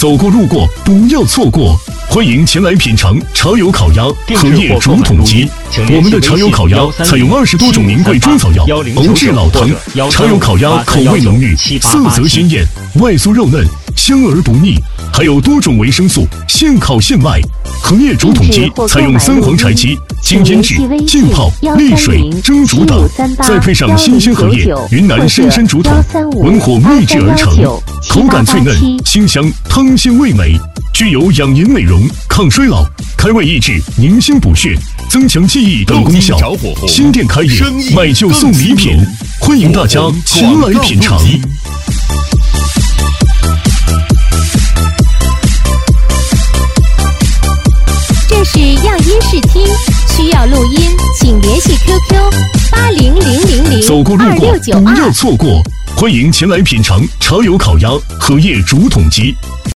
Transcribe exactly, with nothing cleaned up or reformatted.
走过路过不要错过，欢迎前来品尝茶油烤鸭、荷叶竹筒鸡。我们的茶油烤鸭采用二十多种名贵中草药熬制老汤，茶油烤鸭口味浓郁，色泽鲜艳，外酥肉嫩，香而不腻，还有多种维生素，现烤现卖。荷叶竹筒鸡采用三黄柴鸡，经腌制、浸泡、沥水、蒸煮等，再配上新鲜荷叶、云南深山竹筒，文火秘制而成，口感脆嫩、清香，汤鲜味美，具有养颜美容、抗衰老、开胃益智、宁心补血、增强记忆等功效。新店开业，买就送礼品，欢迎大家前来品尝。 这是样音视听，需要录音，请联系 Q Q 八零零零零走过路过二六九不要二。 错过，欢迎前来品尝茶油烤鸭、荷叶竹筒鸡。